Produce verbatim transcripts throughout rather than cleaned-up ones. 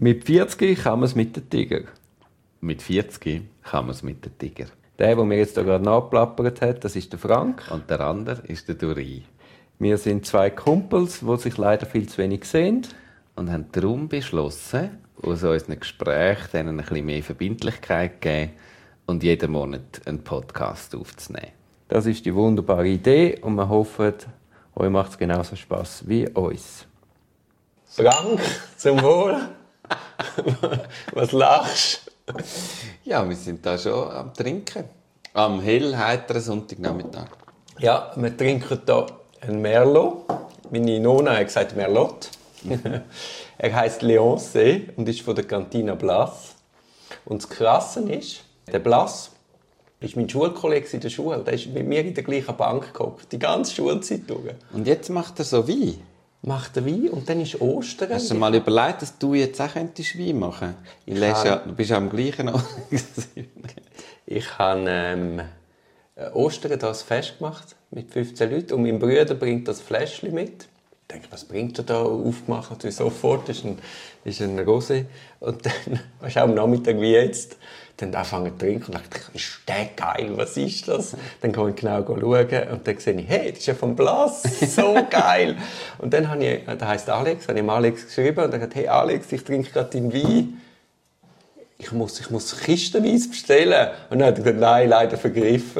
Mit vierzig kann man es mit dem Tiger. Mit vierzig kann man es mit dem Tiger. Der, der mir jetzt hier gerade nachplappert hat, das ist der Frank. Und der andere ist der Duri. Wir sind zwei Kumpels, die sich leider viel zu wenig sehen. Und haben darum beschlossen, aus unseren Gesprächen denen ein bisschen mehr Verbindlichkeit zu geben und jeden Monat einen Podcast aufzunehmen. Das ist die wunderbare Idee und wir hoffen, euch macht es genauso Spass wie uns. Frank, zum Wohl. Was lachst du? Ja, wir sind da schon am Trinken. Am hell, heiteren Sonntagnachmittag. Ja, wir trinken hier einen Merlot. Meine Nonna hat gesagt Merlot. Er heisst Leonce und ist von der Cantina Blas. Und das Krasse ist, der Blas ist mein Schulkollege in der Schule. Der ist mit mir in der gleichen Bank gehockt, die ganze Schulzeit durch. Und jetzt macht er so Wein. Macht er Wein und dann ist Ostern. Hast du dir mal überlegt, dass du jetzt auch könntest Wein machen könntest? Ja, du bist ja am gleichen Ort. Ich habe ähm, Ostern das Fest gemacht mit fünfzehn Leuten und mein Bruder bringt das Fläschchen mit. Ich denke, was bringt er da? Aufgemacht natürlich sofort, das ist ein, ist ein Rosé. Und dann, weißt du, am Nachmittag wie jetzt, dann anfangen zu trinken und dachte, ist der geil, was ist das? Dann kann ich genau schauen und dann sehe ich, hey, das ist ja vom Blas, so geil. Und dann habe ich, der heisst Alex, habe ich ihm Alex geschrieben und dann gesagt, hey Alex, ich trinke gerade deinen Wein. Ich muss, ich muss kistenweise bestellen. Und dann hat er gesagt, nein, leider vergriffen.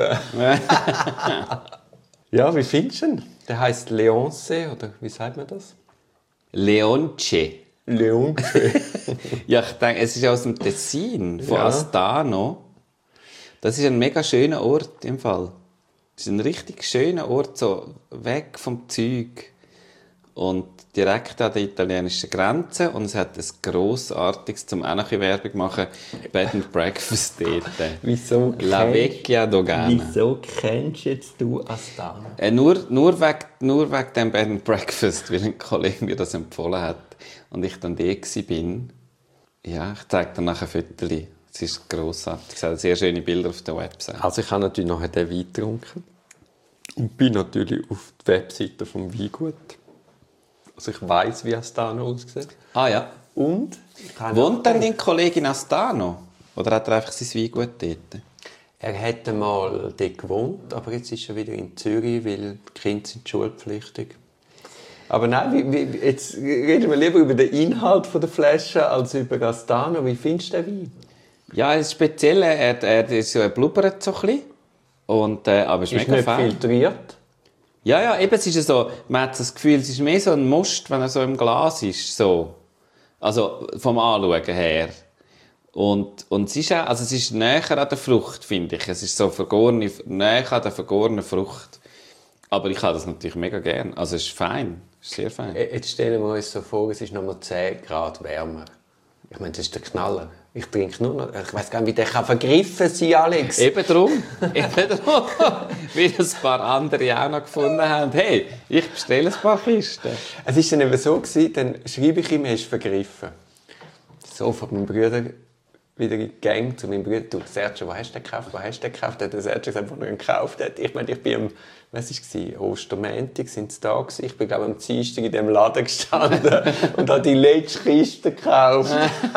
Ja, wie findest du ihn? Der heisst Leonce, oder wie sagt man das? Leonce. Leonce. Ja, ich denke, es ist aus dem Tessin, von Ja. Astano. Das ist ein mega schöner Ort im Fall. Das ist ein richtig schöner Ort, so weg vom Zeug. Und direkt an der italienischen Grenze. Und es hat ein grossartiges, zum auch noch ein bisschen Werbung machen, Bed and Breakfast dort. Wieso La kennst- Vecchia Dogana. Wieso kennst jetzt du Astana? Äh, nur, nur, wegen, nur wegen dem Bed and Breakfast, weil ein Kollege mir das empfohlen hat. Und ich dann da war. Ja, ich zeige dir nachher ein Foto. Es ist grossartig. Es hat sehr schöne Bilder auf der Website. Also ich habe natürlich nachher den Wein getrunken. Und bin natürlich auf der Webseite vom Weingut. Also ich weiss, wie Astano aussieht. Ah ja. Und? ich habe Wohnt denn dein Kollege in Astano? Oder hat er einfach sein Weingut dort? Er hätte mal dort gewohnt, aber jetzt ist er wieder in Zürich, weil die Kinder sind schulpflichtig. Aber nein, wie, wie, jetzt reden wir lieber über den Inhalt der Flasche als über Astano. Wie findest du den Wein? Ja, das Spezielle, er, er, ist so, er blubbert so ein bisschen. Und, äh, aber es ist, Ist mega nicht fein. filtriert. Ja, ja, eben, es ist so, man hat das Gefühl, es ist mehr so ein Most, wenn er so im Glas ist, so. Also, vom Anschauen her. Und, und es ist auch, also es ist näher an der Frucht, finde ich. Es ist so vergorene, näher an der vergorenen Frucht. Aber ich habe das natürlich mega gern. Also, es ist fein. Es ist sehr fein. Jetzt stellen wir uns so vor, es ist noch mal zehn Grad wärmer. Ich meine, das ist der Knaller. Ich trinke nur noch. Ich weiss gar nicht, wie der kann vergriffen sein, Alex. Eben drum. Eben drum. Weil ein paar andere auch noch gefunden haben. Hey, ich bestelle ein paar Kisten. Es war dann eben so, gewesen, dann schreibe ich ihm, er ist vergriffen. Sofort mein Bruder wieder in die Gang zu meinem Bruder. Du, Sergio, wo hast du den gekauft? Wo hast du den gekauft? Hat der Sergio gesagt, wo er ihn gekauft hat. Ich meine, ich bin am, was war es? Ostermäntig sind sie da gewesen. Ich bin, glaube ich, am Dienstag in diesem Laden gestanden und habe die letzte Kiste gekauft.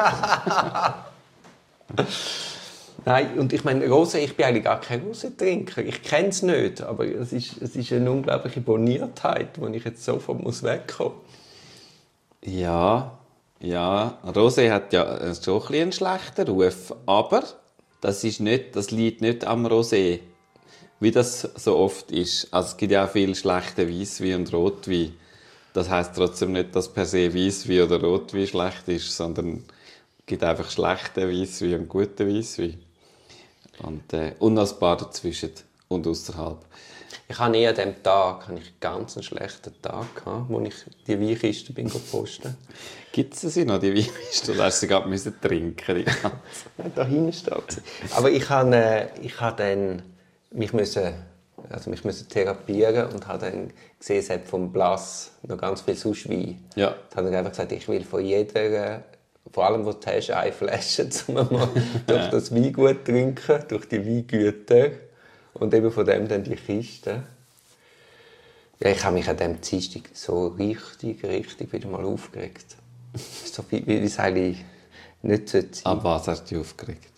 Nein, und ich meine, Rosé, ich bin eigentlich gar kein Rosé-Trinker. Ich kenne es nicht, aber es ist, es ist eine unglaubliche Boniertheit, wo ich jetzt sofort muss wegkommen muss. Ja, ja. Rosé hat ja schon ein bisschen einen schlechten Ruf. Aber das, ist nicht, das liegt nicht am Rosé, wie das so oft ist. Also es gibt ja auch viel schlechte Weisswein und Rotwein. Das heisst trotzdem nicht, dass per se Weisswein oder Rotwein schlecht ist, sondern es gibt einfach schlechte Weisswein und gute Weisswein. Und, äh, und noch ein paar dazwischen und außerhalb. Ich hatte eher an diesem Tag hatte ich einen ganz schlechten Tag, gehabt, wo ich die Weinkiste bin posten. Gibt es sie noch, die Weinkiste? Oder hast du sie gerade müssen trinken? Die ganze? Nein, da hinten steht sie. Aber ich habe, äh, ich habe dann mich müssen, also mich müssen therapieren und habe dann gesehen, es hat vom Blas noch ganz viel sonst Wein. Ja. Dann habe ich einfach gesagt, ich will von jeder, vor allem, was du hast, eine Flasche, um mal durch das Weingut trinken, durch die Weingüter. Und eben von dem dann die Kiste. Ja, ich habe mich an diesem Dienstag so richtig, richtig wieder mal aufgeregt. So wie, wie, wie sage ich, nicht sein sollte. Ab was hast du dich aufgeregt?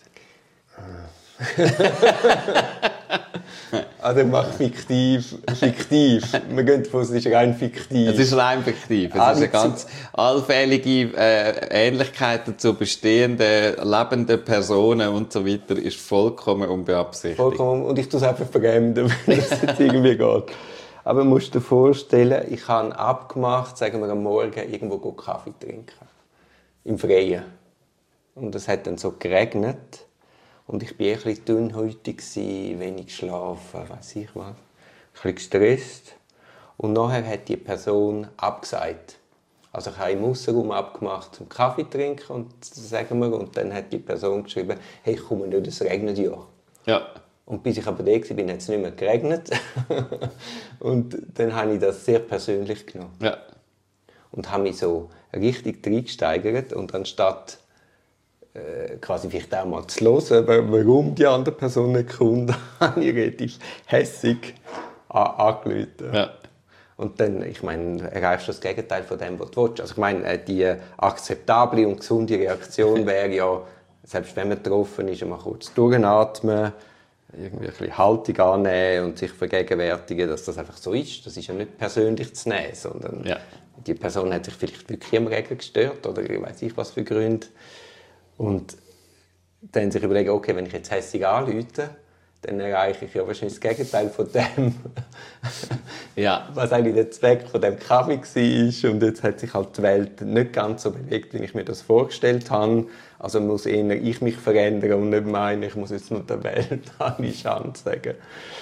Also mach fiktiv, fiktiv. Wir gehen davon, es ist rein fiktiv. Es ist rein fiktiv. Es Ah, ist eine nicht ganz allfällige äh, Ähnlichkeit zu bestehenden, lebenden Personen und so weiter ist vollkommen unbeabsichtigt. Vollkommen. Und ich tue es einfach vergeben, wenn es jetzt irgendwie geht. Aber du musst dir vorstellen, ich habe abgemacht, sagen wir am Morgen, irgendwo Kaffee trinken. Im Freien. Und es hat dann so geregnet. Und ich war ein bisschen dünnhäutig, wenig geschlafen, weiss ich was. Ein bisschen gestresst. Und nachher hat die Person abgesagt. Also ich habe im Aussenraum abgemacht zum Kaffee trinken und, sagen wir, und dann hat die Person geschrieben, hey, ich komme nicht, es regnet ja. Ja. Und bis ich aber da war, hat es nicht mehr geregnet. Und dann habe ich das sehr persönlich genommen. Ja. Und habe mich so richtig reingesteigert. Und anstatt äh, quasi vielleicht auch mal zu hören, warum die andere Person nicht kommt, habe ich relativ hässig angerufen. Ja. Und dann, ich meine, erreichst du das Gegenteil von dem, was du willst. Also ich meine, die akzeptable und gesunde Reaktion wäre ja, selbst wenn man getroffen ist, mal kurz durchatmen, irgendwie ein bisschen Haltung annehmen und sich vergegenwärtigen, dass das einfach so ist. Das ist ja nicht persönlich zu nehmen, sondern ja. die Person hat sich vielleicht wirklich am Regen gestört oder ich weiß nicht, was für Gründe. Und dann sich überlegen, okay, wenn ich jetzt hässig anrufe, dann erreiche ich ja wahrscheinlich das Gegenteil von dem, ja. was eigentlich der Zweck von dem Kaffee war. Und jetzt hat sich halt die Welt nicht ganz so bewegt, wie ich mir das vorgestellt habe. Also muss eher ich mich verändern und nicht meinen, ich muss jetzt nur der Welt alle Chance sagen.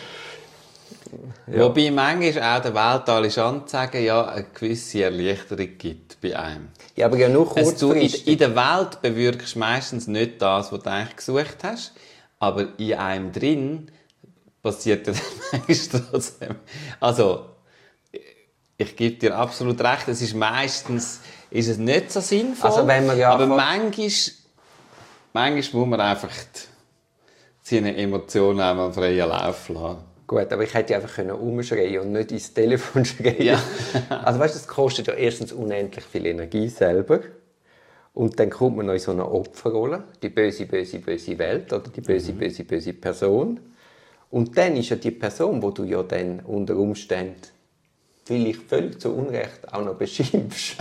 Ja. Wobei manchmal auch der Welt alle Chance sagen, ja, eine gewisse Erleichterung gibt bei einem. Ja, aber ja nur kurzfristig. In, in der Welt bewirkst du meistens nicht das, was du eigentlich gesucht hast. Aber in einem drin passiert ja manchmal trotzdem. Also, ich gebe dir absolut recht, es ist meistens ist es nicht so sinnvoll. Also wenn man ja aber manchmal, manchmal muss man einfach seine Emotionen einmal freien Lauf lassen. Gut, aber ich hätte einfach umschreien und nicht ins Telefon schreien. Ja. Also weißt du, das kostet ja erstens unendlich viel Energie selber. Und dann kommt man noch in so eine Opferrolle, die böse, böse, böse Welt oder die böse, mhm. böse, böse Person. Und dann ist ja die Person, die du ja dann unter Umständen vielleicht völlig zu Unrecht auch noch beschimpfst,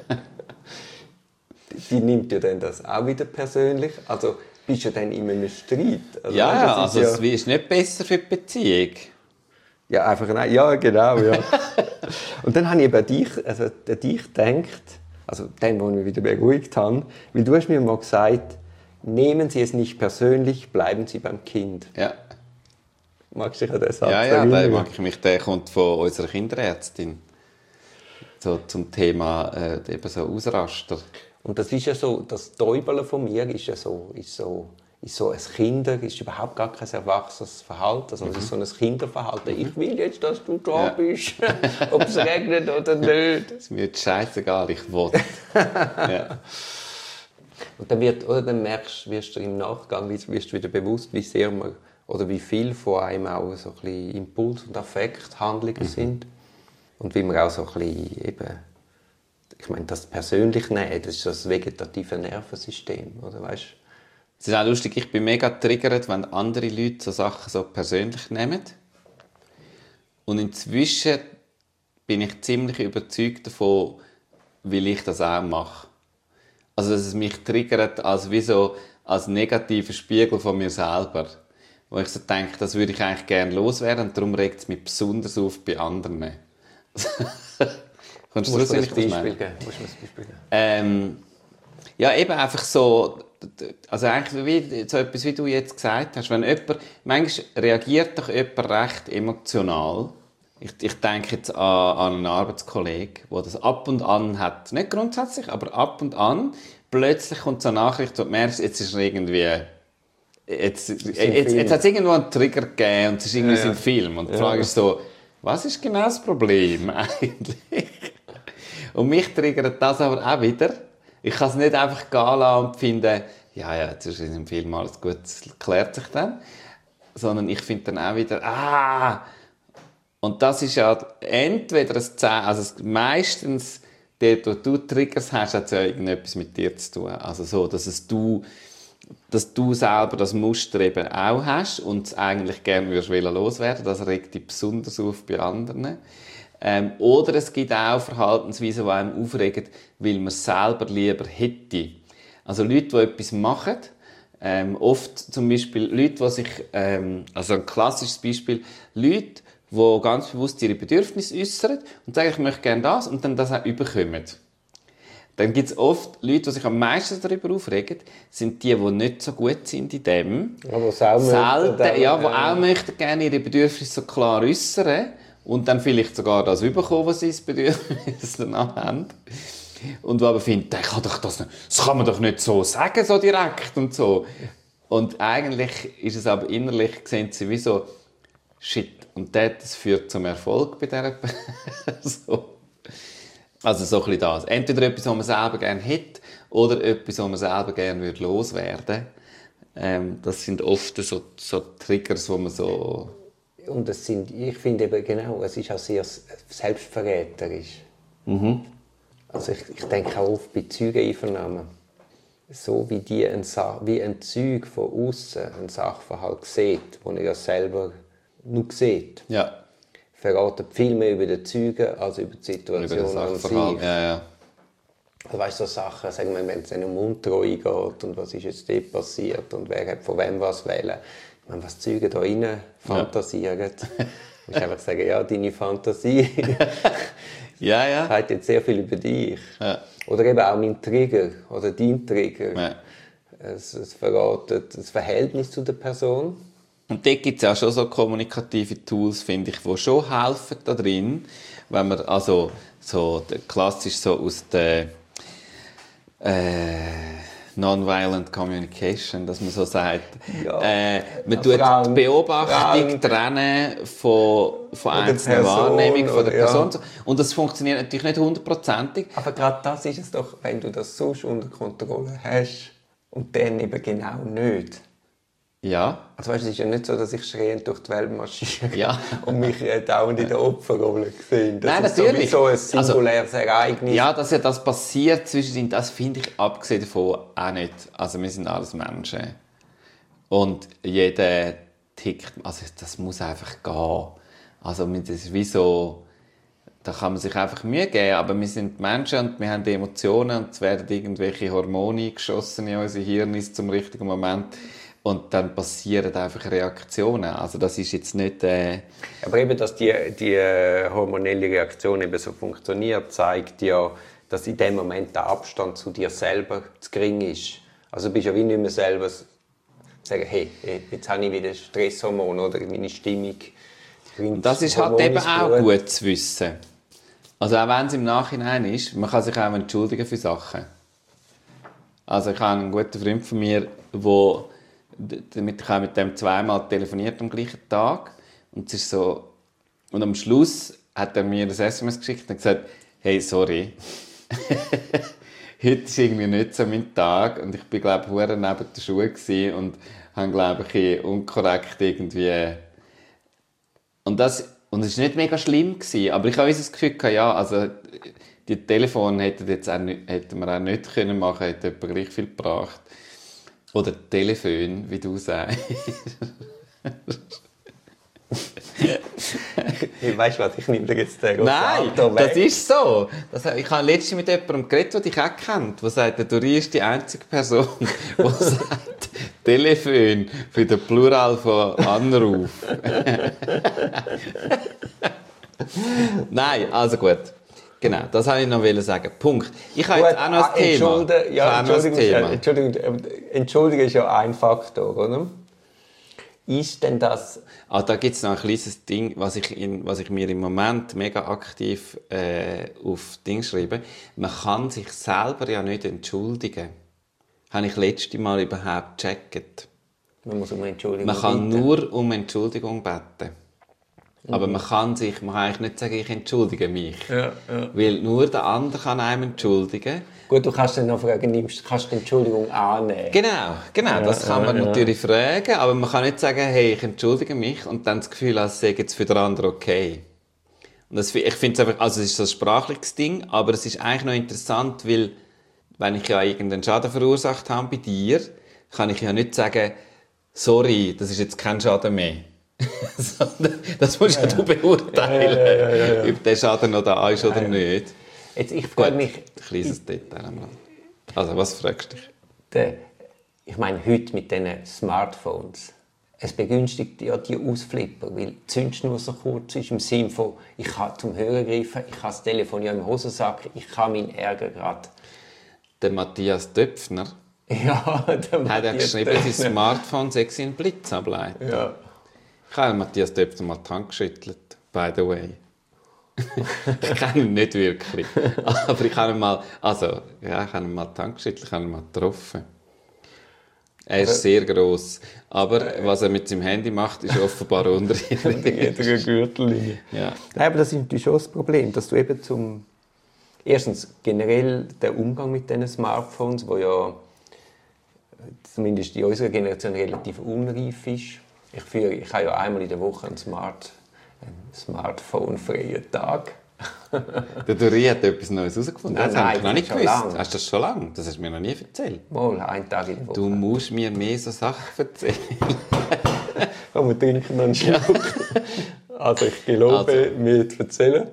die, die nimmt ja dann das auch wieder persönlich. Also bist du ja dann in einem Streit. Also, ja, weißt, also ja, es ist nicht besser für die Beziehung. Ja, einfach nein. Ja, genau, ja. Und dann habe ich eben an dich, also an dich gedacht, also den, den ich wieder beruhigt habe, weil du hast mir mal gesagt, nehmen Sie es nicht persönlich, bleiben Sie beim Kind. Ja. Magst du dich an den Satz Ja, ja, erinnern? da mag ich mich, der kommt von unserer Kinderärztin. So zum Thema äh, eben so Ausraster. Und das ist ja so, das Täubeln von mir ist ja so, ist so, ist so ein Kinder, ist überhaupt gar kein erwachsenes Verhalten, sondern mhm. es ist so ein Kinderverhalten. Mhm. Ich will jetzt, dass du da ja. bist, ob es regnet oder nicht. Es ist mir jetzt scheißegal, ich will. ja. Und dann, wird, oder dann merkst, wirst du im Nachgang wirst du wieder bewusst, wie sehr man, oder wie viel von einem auch so ein bisschen Impuls und Affekthandlungen mhm. sind. Und wie man auch so ein bisschen eben, ich meine, das persönlich nehmen, das ist das vegetative Nervensystem, oder weißt? Es ist auch lustig, ich bin mega getriggert, wenn andere Leute so Sachen so persönlich nehmen. Und inzwischen bin ich ziemlich überzeugt davon, weil ich das auch mache. Also, dass es mich triggert als, wie so, als negativer Spiegel von mir selber. Wo ich so denke, das würde ich eigentlich gerne loswerden und darum regt es mich besonders auf bei anderen. Kannst du das ein Beispiel geben? Ähm, ja, eben einfach so, also eigentlich wie, so etwas, wie du jetzt gesagt hast, wenn jemand, manchmal reagiert doch jemand recht emotional. Ich, ich denke jetzt an, an einen Arbeitskollegen, der das ab und an hat, nicht grundsätzlich, aber ab und an, plötzlich kommt so eine Nachricht, wo du merkst, jetzt ist er irgendwie, jetzt, jetzt, jetzt, jetzt hat es irgendwo einen Trigger gegeben und es ist irgendwie ja, ja. ein Film. Und die Frage ja. ist so, was ist genau das Problem eigentlich? Und mich triggert das aber auch wieder. Ich kann es nicht einfach gehen lassen und finden, ja, ja, jetzt ist im Film alles gut, es klärt sich dann. Sondern ich finde dann auch wieder, ah! Und das ist ja entweder ein Zeichen, also meistens dort, wo du Triggers hast, hat es ja irgendetwas mit dir zu tun. Also so, dass es du, dass du selber das Muster eben auch hast und es eigentlich gerne würdest loswerden. Das regt dich besonders auf bei anderen. Ähm, oder es gibt auch Verhaltensweisen, die einem aufregen, weil man es selber lieber hätte. Also Leute, die etwas machen, ähm, oft zum Beispiel Leute, die sich, ähm, also ein klassisches Beispiel, Leute, die ganz bewusst ihre Bedürfnisse äußern und sagen, ich möchte gerne das und dann das auch überkommen. Dann gibt es oft Leute, die sich am meisten darüber aufregen, sind die, die nicht so gut sind in dem. Aber es auch Selten, möchten, ja, die äh, auch möchten gerne ihre Bedürfnisse so klar äußern und dann vielleicht sogar das bekommen, was sie das Bedürfnis danach haben. Und die aber finden, ich kann doch das, nicht, das kann man doch nicht so sagen, so direkt und so. Und eigentlich ist es aber innerlich, sehen sie wie so, shit, und das führt zum Erfolg bei dieser Person. Also so ein bisschen das. Entweder etwas, was man selber gerne hätte, oder etwas, was man selber gerne loswerden würde. Ähm, das sind oft so, so Triggers, wo man so... Und das sind, ich finde eben genau, es ist auch sehr selbstverräterisch. Mhm. Also ich, ich denke auch oft bei Zeugeneinvernahmen. So wie, die ein, wie ein Zeug von außen einen Sachverhalt sieht, den er ja selber nur sieht. Ja. Verraten viel mehr über den Zeugen als über die Situation über an sich. Ja, ja. Also, weißt du, so Sachen, sagen wir, wenn es um Untreue geht und was ist jetzt dort passiert und wer hat von wem was wählen. Ich meine, was die Zeugen da rein fantasieren. Ja. Du musst einfach sagen, ja, deine Fantasie ja, ja. sagt jetzt sehr viel über dich. Ja. Oder eben auch mein Trigger oder dein Trigger. Ja. Es, es verratet das Verhältnis zu der Person. Und dort gibt es ja schon so kommunikative Tools, finde ich, die schon helfen da drin, wenn man also so klassisch so aus der äh, Nonviolent Communication, dass man so sagt, ja. äh, man tut Frauen, die Beobachtung Frauen, trennen von, von einzelner Wahrnehmung von der Person. Ja. Und das funktioniert natürlich nicht hundertprozentig. Aber gerade das ist es doch, wenn du das so unter Kontrolle hast und dann eben genau nicht. Ja. Also weißt, es ist ja nicht so, dass ich schreiend durch die Welt marschiere ja. und mich äh, dauernd in der Opferrolle sehe. Das Nein, ist natürlich. sowieso ein singuläres also, Ereignis. Ja, dass ja das passiert zwischendrin, das finde ich abgesehen davon auch nicht. Also wir sind alles Menschen. Und jeder tickt, also das muss einfach gehen. Also das ist wie so, da kann man sich einfach Mühe geben, aber wir sind Menschen und wir haben Emotionen und es werden irgendwelche Hormone geschossen in unsere Hirne zum richtigen Moment. Und dann passieren einfach Reaktionen. Also das ist jetzt nicht... Äh Aber eben, dass die, die hormonelle Reaktion eben so funktioniert, zeigt ja, dass in dem Moment der Abstand zu dir selber zu gering ist. Also du bist ja wie nicht mehr selber sagen, hey, jetzt habe ich wieder Stresshormone oder meine Stimmung. Und das ist halt eben auch gut zu wissen. Also auch wenn es im Nachhinein ist, man kann sich auch entschuldigen für Sachen. Also ich habe einen guten Freund von mir, der damit ich habe mit dem zweimal telefoniert am gleichen Tag und es ist so und am Schluss hat er mir das S M S geschickt und gesagt, hey, sorry, heute ist irgendwie nicht so mein Tag und ich bin glaube ich neben der Schuhe gewesen und habe glaube ich unkorrekt irgendwie und das und es ist nicht mega schlimm gewesen, aber ich habe das Gefühl gehabt, ja, also die Telefon hätten jetzt auch nicht, hätten wir auch nicht können machen, hätte etwa gleich viel gebracht. Oder Telefon, wie du sagst. Weißt du was, ich nehme dir jetzt den Nein, das ist so. Das, ich habe letztens mit jemandem geredet, der dich auch kennt, der sagt, der Dori ist die einzige Person, die sagt Telefon für den Plural von Anruf. Nein, also gut. Genau, das wollte ich noch sagen. Punkt. Ich habe jetzt auch noch ein Thema. Ja, Entschuldigung, Entschuldigung, Entschuldigung ist ja ein Faktor, oder? Ist denn das... Ah, da gibt es noch ein kleines Ding, was ich, in, was ich mir im Moment mega aktiv äh, auf Ding schreibe. Man kann sich selber ja nicht entschuldigen. Habe ich letztes Mal überhaupt gecheckt. Man muss um Entschuldigung Man kann bitten. Nur um Entschuldigung beten. Aber man kann sich, man kann eigentlich nicht sagen, ich entschuldige mich. Ja, ja. Weil nur der andere kann einem entschuldigen. Gut, du kannst dann noch fragen, nimmst, kannst du die Entschuldigung annehmen? Genau, genau, ja, das kann man ja, natürlich ja. fragen, aber man kann nicht sagen, hey, ich entschuldige mich und dann das Gefühl, als sei jetzt für den anderen okay. Und das, ich finde es einfach, also es ist so ein sprachliches Ding, aber es ist eigentlich noch interessant, weil, wenn ich ja irgendeinen Schaden verursacht habe bei dir, kann ich ja nicht sagen, sorry, das ist jetzt kein Schaden mehr. Sondern das musst ja, ja du beurteilen, ja, ja, ja, ja. ob der Schaden noch da ist oder ja, ja. nicht. Jetzt, ich frage mich... Ein kleines Detail einmal. Also, was fragst du dich? Der, ich meine, heute mit diesen Smartphones, es begünstigt ja die Ausflipper, weil die Zündschnur so kurz ist, im Sinne von, ich kann zum Hörer greifen, ich habe das Telefon ja im Hosensack, ich kann meinen Ärger gerade. Der Matthias Döpfner ja, der hat er geschrieben, sein Smartphone sei ein Blitzableiter. Ja. Ich habe Matthias Döpfner mal die Hand geschüttelt, by the way. Ich kenne ihn nicht wirklich, aber ich habe ihn mal, also, ja, ich habe ihn mal die Hand geschüttelt, ich habe ihn mal getroffen. Er ist sehr gross. Aber was er mit seinem Handy macht, ist offenbar unter jeder Gürtellinie. Ja. Nein, aber das ist natürlich schon das Problem, dass du eben zum... Erstens generell der Umgang mit diesen Smartphones, wo ja zumindest in unserer Generation relativ unreif ist. Ich, führe, ich habe ja einmal in der Woche einen, Smart, einen Smartphone-freien Tag. Der Dori hat etwas Neues herausgefunden. Nein, das nein, habe ich noch nicht gewusst. Lang. Hast du das schon lange? Das hast du mir noch nie erzählt. Mal, einen Tag in der Woche. Du musst mir mehr so Sachen erzählen. Komm, wir trinken noch einen Schluck. Also ich gelobe, also. mir zu erzählen.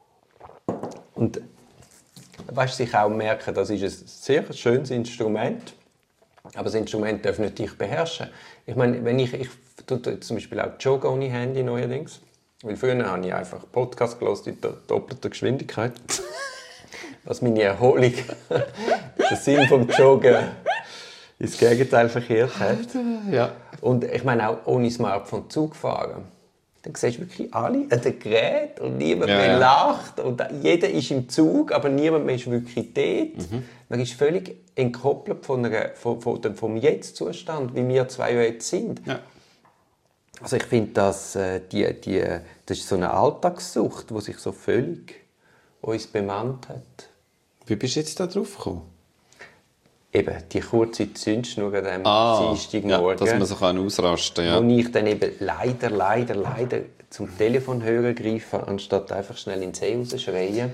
Und weißt du, sich auch merken, das ist ein sehr schönes Instrument. Aber das Instrument darf nicht dich beherrschen. Ich meine, wenn ich, ich tue zum Beispiel auch joggen ohne Handy neuerdings. Weil früher habe ich einfach Podcast gehört in doppelter Geschwindigkeit. Was meine Erholung, den Sinn vom Joggen ins Gegenteil verkehrt hat. Ja. Und ich meine auch ohne Smartphone Zug fahren. Dann siehst du wirklich alle an den Geräten und niemand ja, mehr ja. lacht. Und jeder ist im Zug, aber niemand mehr ist wirklich dort. Mhm. Man ist völlig entkoppelt von einer, von, von dem, vom Jetzt-Zustand, wie wir zwei jetzt sind. Ja. Also ich finde, dass äh, die, die, das ist so eine Alltagssucht, die sich so völlig uns bemannt hat. Wie bist du jetzt da drauf gekommen? Eben, die kurze Zündschnur an diesem ah, Dienstagmorgen. Ja, dass man so kann ausrasten kann. Ja. Wo ich dann eben leider, leider, leider zum Telefonhörer greife, anstatt einfach schnell ins See rausschreien.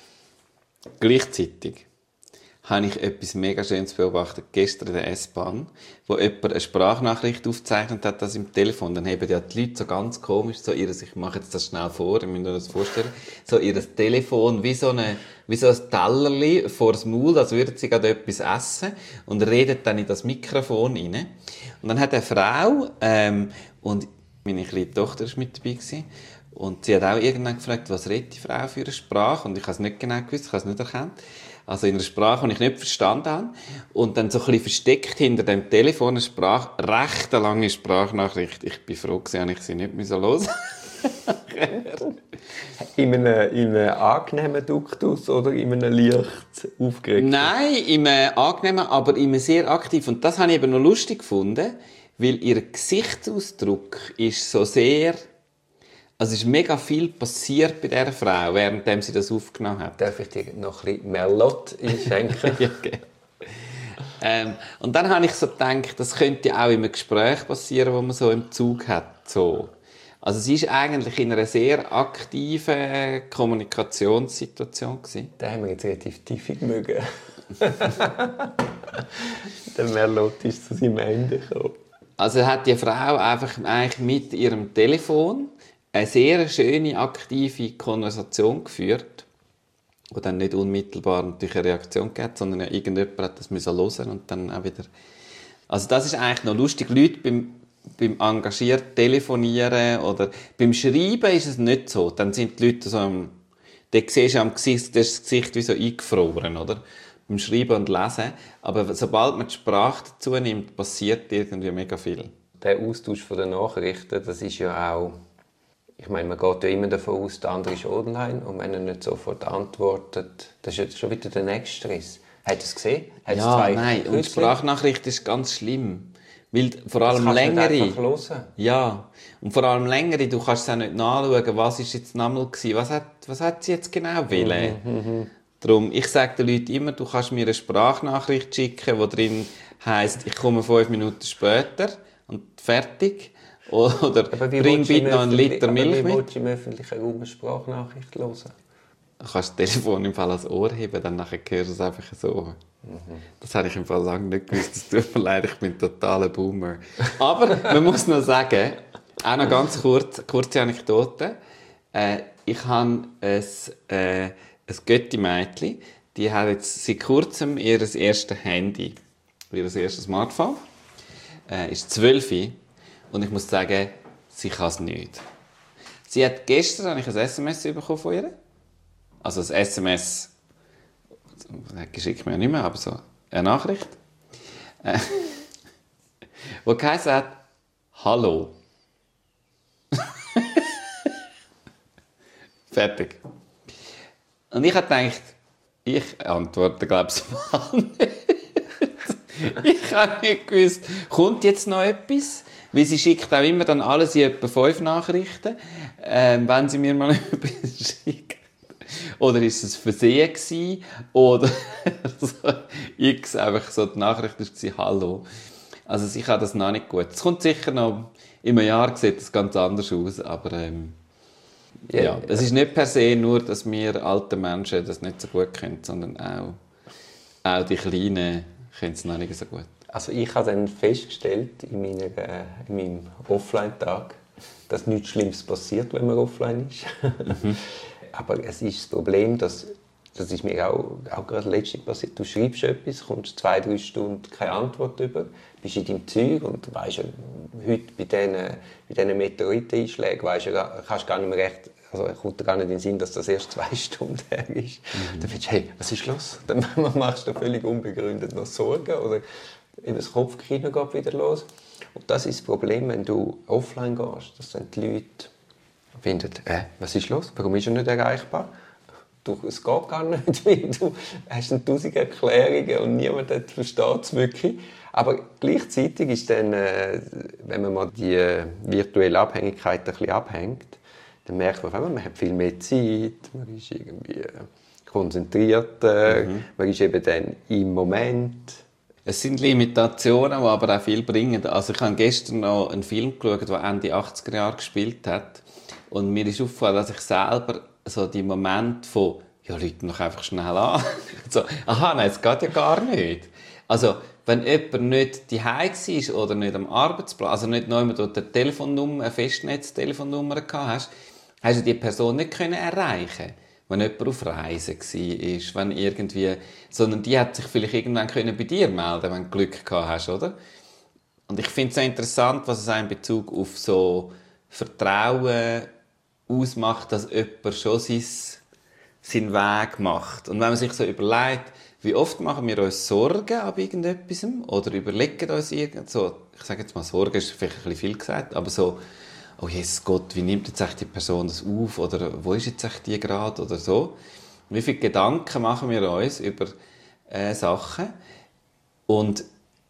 Gleichzeitig habe ich etwas mega Schönes beobachtet, gestern in der S-Bahn, wo jemand eine Sprachnachricht aufgezeichnet hat, das im Telefon. Dann haben ja die Leute so ganz komisch, so ihres, ich mache jetzt das schnell vor, ich muss mir das vorstellen, so ihr Telefon wie so, eine, wie so ein Tellerli vor das Maul, als würden sie gerade etwas essen und redet dann in das Mikrofon rein. Und dann hat eine Frau, ähm, und meine kleine Tochter war mit dabei gewesen, und sie hat auch irgendwann gefragt, was redet die Frau für eine Sprache? Und ich habe es nicht genau gewusst, ich habe es nicht erkannt. Also in einer Sprache, die ich nicht verstanden habe. Und dann so ein bisschen versteckt hinter dem Telefon eine Sprache, recht eine lange Sprachnachricht. Ich bin froh gewesen, dass ich sie nicht hören musste. in, einem, in einem angenehmen Duktus oder in einem leicht aufgeregten? Nein, in einem angenehmen, aber in einem sehr aktiv. Und das habe ich eben noch lustig gefunden, weil ihr Gesichtsausdruck ist so sehr... Also es ist mega viel passiert bei dieser Frau, während sie das aufgenommen hat. Darf ich dir noch ein bisschen Merlot einschenken? Ja, okay. ähm, und dann habe ich so gedacht, das könnte auch in einem Gespräch passieren, das man so im Zug hat. So. Also sie war eigentlich in einer sehr aktiven Kommunikationssituation gewesen. Da haben wir jetzt relativ tief gemögen. Der Merlot ist zu seinem Ende gekommen. Also hat die Frau einfach eigentlich mit ihrem Telefon eine sehr schöne, aktive Konversation geführt, die dann nicht unmittelbar natürlich eine Reaktion gab, sondern ja, irgendjemand hat das müssen hören und dann auch wieder... Also das ist eigentlich noch lustig. Leute beim, beim engagiert Telefonieren oder beim Schreiben ist es nicht so. Dann sind die Leute so am... Da siehst du am Gesicht, das Gesicht wie so eingefroren, oder? Beim Schreiben und Lesen. Aber sobald man die Sprache dazu nimmt, passiert irgendwie mega viel. Der Austausch der Nachrichten, das ist ja auch... Ich meine, man geht ja immer davon aus, der andere ist online und wenn er nicht sofort antwortet, das ist jetzt schon wieder der nächste Stress. Hat er es gesehen? Hat ja, zwei nein. Und die Sprachnachricht ist ganz schlimm. Weil vor allem das längere... Nicht einfach hören. Ja. Und vor allem längere, du kannst es auch nicht nachschauen, was ist jetzt nochmal gewesen, was hat, was hat sie jetzt genau wollen. Mhm, mhm. Darum, ich sage den Leuten immer, du kannst mir eine Sprachnachricht schicken, die drin heisst, ich komme fünf Minuten später und fertig. Oder bring bitte noch einen Liter Milch mit. mit. Wie willst du im öffentlichen Raum eine Sprachnachricht hören? Du kannst das Telefon im Fall ans Ohr heben, dann nachher hörst du es einfach so. Mhm. Das habe ich im Fall lange nicht gewusst. Das tut mir leid, ich bin ein totaler Boomer. Aber man muss noch sagen, auch noch ganz kurz, kurze Anekdote. Äh, ich habe ein, äh, ein Götti-Mädchen, die hat jetzt seit kurzem ihr erstes Handy, ihr erstes Smartphone. Äh, ist zwölf und ich muss sagen, sie kann es nicht. Sie hat gestern habe ich ein S M S bekommen von ihr. Also ein S M S, das schickt mir ja nicht mehr, aber so eine Nachricht, äh, wo geheißen hat, «Hallo». Fertig. Und ich habe gedacht, ich antworte, glaube ich, mal nicht. Ich habe nicht gewusst, kommt jetzt noch etwas? Weil sie schickt auch immer dann alles in etwa fünf Nachrichten, ähm, wenn sie mir mal etwas schickt. Oder ist es Versehen gewesen? Oder so X, einfach so die Nachricht war «Hallo». Also ich habe das noch nicht gut. Es kommt sicher noch, in einem Jahr sieht das ganz anders aus, aber ähm, yeah, ja, es ist nicht per se nur, dass wir alten Menschen das nicht so gut können, sondern auch, auch die Kleinen können es noch nicht so gut. Also ich habe dann festgestellt in, meiner, äh, in meinem Offline-Tag, dass nichts Schlimmes passiert, wenn man offline ist. Mhm. Aber es ist das Problem, dass, das ist mir auch, auch gerade letztens passiert, du schreibst etwas, kommst zwei, drei Stunden keine Antwort über, bist in deinem Zeug und weißt ja, heute bei diesen, bei diesen Meteoriteneinschlägen weißt ja, kannst gar nicht mehr recht, also kommt dir gar nicht in den Sinn, dass das erst zwei Stunden her ist. Mhm. Dann findest du, hey, was ist los? Dann machst du völlig unbegründet noch Sorgen oder eben das Kopfkino geht wieder los. Und das ist das Problem, wenn du offline gehst, dass dann die Leute finden, äh, was ist los? Warum ist er nicht erreichbar? Du, es geht gar nicht, weil du hast tausend Erklärungen und niemand versteht es wirklich. Aber gleichzeitig ist dann, äh, wenn man mal die äh, virtuelle Abhängigkeit ein bisschen abhängt, dann merkt man, man hat viel mehr Zeit, man ist irgendwie konzentrierter, mhm. man ist eben dann im Moment. Es sind Limitationen, die aber auch viel bringen. Also ich habe gestern noch einen Film geschaut, der Ende achtziger Jahre gespielt hat. Und mir ist aufgefallen, dass ich selber so die Momente von, ja, Leute noch einfach schnell an. so, aha, nein, es geht ja gar nicht. Also, wenn jemand nicht zu Hause war oder nicht am Arbeitsplatz, also nicht noch jemand, der eine Telefonnummer, eine Festnetztelefonnummer hatte, hast, hast du die Person nicht können erreichen, wenn jemand auf Reisen war, wenn irgendwie, sondern die hat sich vielleicht irgendwann können bei dir melden, wenn du Glück gehabt hast, oder? Und ich finde es auch interessant, was es auch in Bezug auf so Vertrauen ausmacht, dass jemand schon sein, seinen Weg macht. Und wenn man sich so überlegt, wie oft machen wir uns Sorgen ab irgendetwas oder überlegen uns irgend so, ich sage jetzt mal, Sorgen ist vielleicht ein bisschen viel gesagt, aber so, oh Jesus Gott, wie nimmt jetzt echt die Person das auf oder wo ist jetzt echt die gerade oder so. Wie viele Gedanken machen wir uns über äh, Sachen und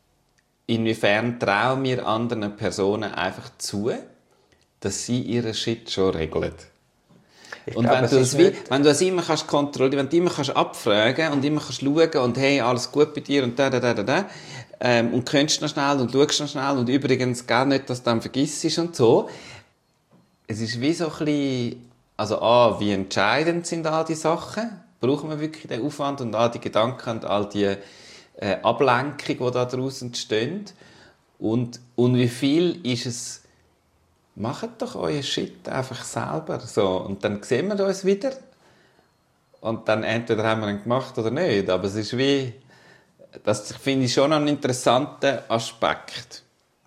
inwiefern trauen wir anderen Personen einfach zu, dass sie ihren Shit schon regeln. Ich und glaub, wenn, du das wie, wenn du es immer kannst kontrollieren, wenn du immer kannst abfragen und immer kannst schauen und hey, alles gut bei dir und da, da, da, da, da ähm, und kennst noch schnell und schaust noch schnell und übrigens gar nicht, dass du dann vergisst und so. Es ist wie so ein bisschen, also ah, wie entscheidend sind all die Sachen? Brauchen wir wirklich den Aufwand und all die Gedanken und all die äh, Ablenkungen, die da daraus entstehen? Und, und wie viel ist es, macht doch euren Shit einfach selber. So. Und dann sehen wir uns wieder. Und dann entweder haben wir ihn gemacht oder nicht. Aber es ist wie, das finde ich schon einen interessanten Aspekt.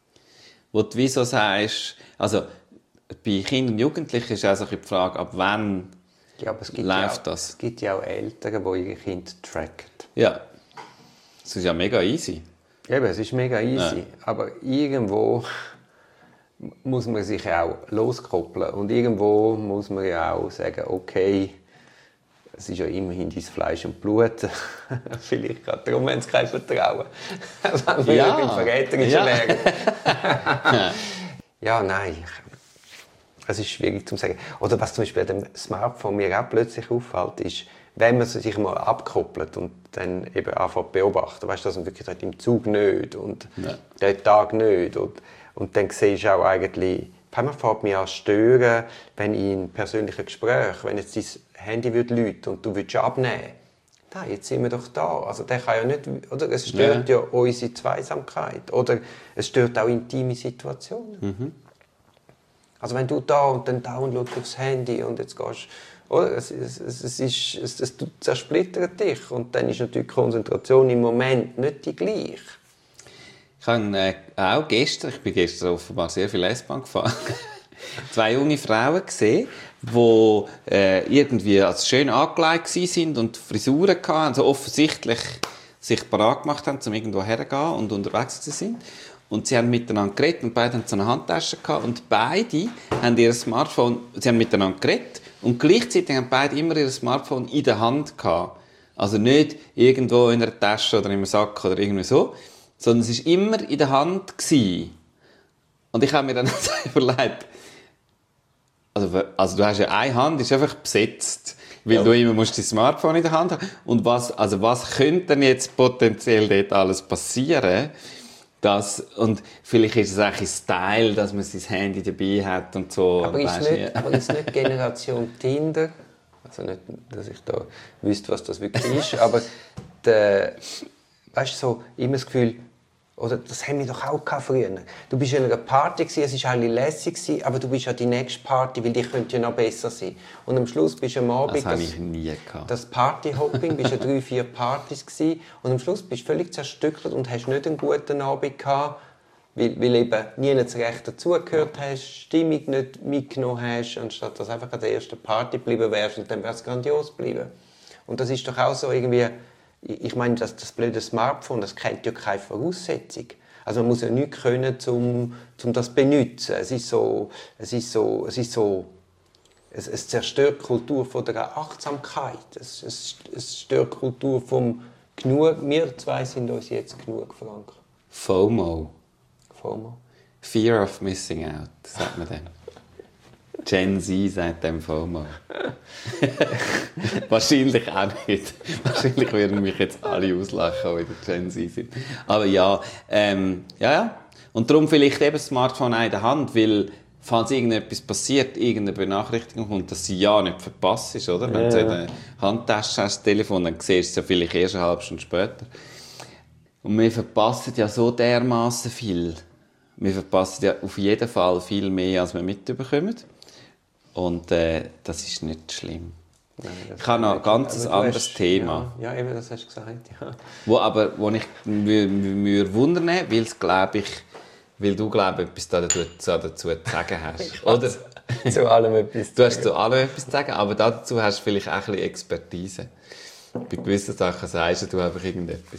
Wo du wie so sagst, also bei Kindern und Jugendlichen ist auch die Frage, ab wann ja, aber es gibt läuft ja auch, das? Es gibt ja auch Eltern, die ihre Kinder tracken. Ja, das ist ja mega easy. Eben, es ist mega easy. Ja. Aber irgendwo muss man sich auch loskoppeln. Und irgendwo muss man ja auch sagen, okay, es ist ja immerhin dein Fleisch und Blut. Vielleicht gerade darum haben sie kein Vertrauen. Wenn wir ja. beim Verräterischen ja. lernen. ja, nein. Es ist schwierig zu sagen. Oder was zum Beispiel dem Smartphone mir auch plötzlich auffällt, ist, wenn man sich mal abkoppelt und dann eben anfängt zu beobachten, weißt du, dass man wirklich sagt, im Zug nicht und ja. den Tag nicht. Und, Und dann siehst du auch eigentlich, man fängt mich an zu stören, wenn in persönlichen Gesprächen, wenn jetzt dein Handy läutet und du willst abnehmen, da, jetzt sind wir doch da. Also der kann ja nicht, oder? Es stört ja, ja unsere Zweisamkeit. Oder es stört auch intime Situationen. Mhm. Also wenn du da und dann downloadst aufs Handy und jetzt gehst, oder? Es, es, es, es, ist, es, es zersplittert dich. Und dann ist natürlich die Konzentration im Moment nicht die gleiche. Ich habe äh, auch gestern, ich bin gestern offenbar sehr viel S-Bahn gefahren, zwei junge Frauen gesehen, die äh, irgendwie als schön angelegt waren und Frisuren hatten, also offensichtlich sich parat gemacht haben, um irgendwo herzugehen und unterwegs zu sein. Und sie haben miteinander geredet und beide hatten so eine Handtasche gehabt und beide haben ihr Smartphone, sie haben miteinander geredet und gleichzeitig haben beide immer ihr Smartphone in der Hand gehabt. Also nicht irgendwo in einer Tasche oder in einem Sack oder irgendwie so, sondern es war immer in der Hand gewesen. Und ich habe mir dann überlegt, also, also du hast ja eine Hand, die ist einfach besetzt, weil ja. du immer musst dein Smartphone in der Hand haben. Und was, also was könnte denn jetzt potenziell dort alles passieren? Dass, und vielleicht ist es auch ein Style, dass man sein Handy dabei hat und so. Aber ist nicht, aber ist nicht Generation Tinder, also nicht, dass ich da wüsste, was das wirklich ist, aber der, weißt du, so immer das Gefühl, oder das haben wir doch auch früher. Du bist in einer Party, es war alle lässig, aber du bist an die nächste Party, weil die könnte ja noch besser sein. Und am Schluss bist du am Abend... Das habe ich nie gehabt. Das Partyhopping, bist ja drei, vier Partys gewesen, und am Schluss bist du völlig zerstückelt und hast nicht einen guten Abend gehabt, weil, weil eben nie das Recht dazugehört hast, Stimmung nicht mitgenommen hast, anstatt dass du einfach an der ersten Party geblieben wärst und dann wäre es grandios geblieben. Und das ist doch auch so irgendwie... Ich meine, das, das blöde Smartphone, das kennt ja keine Voraussetzung. Also man muss ja nichts können, um, um das zu benutzen. Es ist so, es ist so, es ist so, es, es zerstört die Kultur von der Achtsamkeit. Es, es, es stört die Kultur vom Genug. Wir zwei sind uns jetzt genug, Frank. FOMO. FOMO. Fear of Missing Out, sagt man dem. Gen Z sagt dem FOMO. Wahrscheinlich auch nicht. Wahrscheinlich würden mich jetzt alle auslachen, die Gen Z sind. Aber ja, ähm, ja, ja. Und darum vielleicht eben das Smartphone auch in der Hand, weil, falls irgendetwas passiert, irgendeine Benachrichtigung kommt, dass sie ja nicht verpasst ist, oder? Wenn ja. du in der Handtasche hast, das Telefon, dann siehst du es ja vielleicht erst eine halbe Stunde später. Und wir verpassen ja so dermassen viel. Wir verpassen ja auf jeden Fall viel mehr, als wir mitbekommen. Und äh, das ist nicht schlimm. Nein, ich habe noch ein ganz anderes hast, Thema. Ja, ja, eben, das hast du gesagt. Ja. Wo aber, wo ich mir wundern, weil es, glaube ich, weil du, glaube ich, etwas dazu, dazu zu sagen hast. Oder? Zu allem etwas Du hast zu allem etwas zu sagen, aber dazu hast du vielleicht auch ein bisschen Expertise. Bei gewissen Sachen sagst du einfach irgendetwas.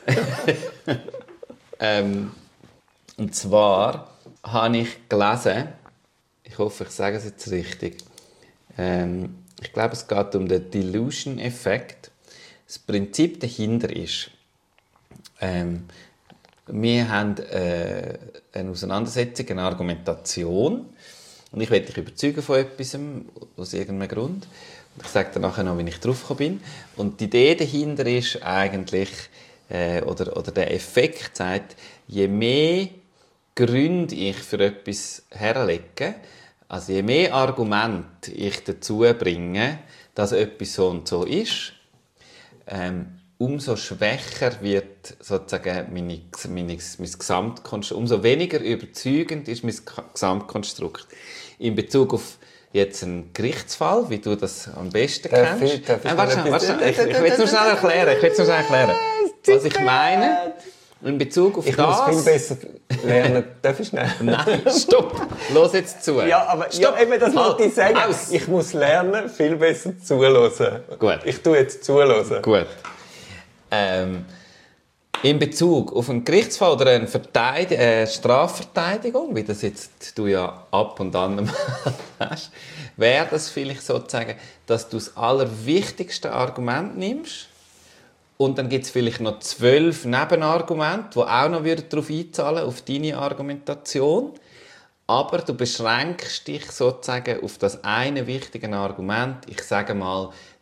ähm, und zwar habe ich gelesen, ich hoffe, ich sage es jetzt richtig. Ähm, ich glaube, es geht um den Delusion-Effekt. Das Prinzip dahinter ist, ähm, wir haben äh, eine Auseinandersetzung, eine Argumentation. Und ich werde dich überzeugen von etwas, aus irgendeinem Grund. Und ich sage dir nachher noch, wie ich drauf gekommen bin. Und die Idee dahinter ist eigentlich, äh, oder, oder der Effekt sagt, je mehr Gründe ich für etwas herlege, also je mehr Argumente ich dazu bringe, dass etwas so und so ist, ähm, umso schwächer wird sozusagen meine, meine, mein Gesamtkonstrukt, umso weniger überzeugend ist mein Gesamtkonstrukt. In Bezug auf jetzt einen Gerichtsfall, wie du das am besten darf kennst. Ich, darf ich, äh, warte, warte, ich, ich will es nur schnell erklären. Ich will es nur schnell erklären. Was ich meine, in Bezug auf ich das... Ich muss viel besser lernen. Darf ich schnell? Nein, stopp. Los jetzt zu. Ja, aber ja, eben, das wollte ich sagen. Aus. Ich muss lernen, viel besser zuhören. Gut. Ich tue jetzt zuhören. Gut. Ähm, in Bezug auf einen Gerichtsfall oder eine Verteidig- äh, Strafverteidigung, wie das jetzt du ja ab und an mal hast, wäre das vielleicht sozusagen, dass du das allerwichtigste Argument nimmst und dann gibt es vielleicht noch zwölf Nebenargumente, die auch noch darauf einzahlen, auf deine Argumentation. Aber du beschränkst dich sozusagen auf das eine wichtige Argument, ich sage mal,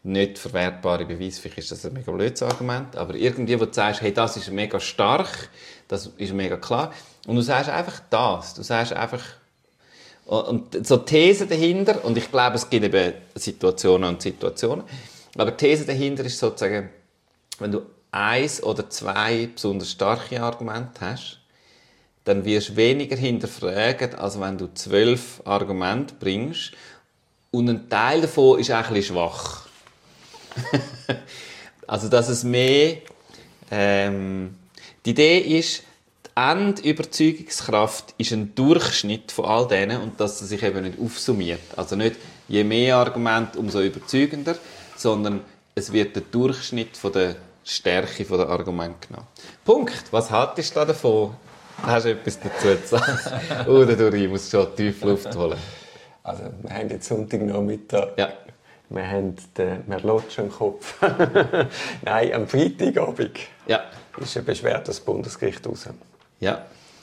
nicht verwertbare Beweise, vielleicht ist das ein mega blödes Argument, aber irgendwie, wo du sagst, hey, das ist mega stark, das ist mega klar, und du sagst einfach das, du sagst einfach, und so These dahinter, und ich glaube, es gibt eben Situationen und Situationen, aber die These dahinter ist sozusagen, wenn du eins oder zwei besonders starke Argumente hast, dann wirst du weniger hinterfragen, als wenn du zwölf Argumente bringst und ein Teil davon ist auch ein bisschen schwach. Also, dass es mehr... Ähm, die Idee ist, die Endüberzeugungskraft ist ein Durchschnitt von all denen und dass es sich eben nicht aufsummiert. Also nicht je mehr Argumente, umso überzeugender, sondern es wird der Durchschnitt von der Stärke der Argumente genommen. Punkt. Was haltest du davon? Hast du etwas dazu zu sagen? Oder du, ich muss schon tief Luft holen. Also, wir haben jetzt Sonntagnachmittag. Ja. Wir haben den Merlotsch im Kopf. Nein, am Freitagabend Ja. ist eine Beschwerde des Bundesgerichts raus. Ja.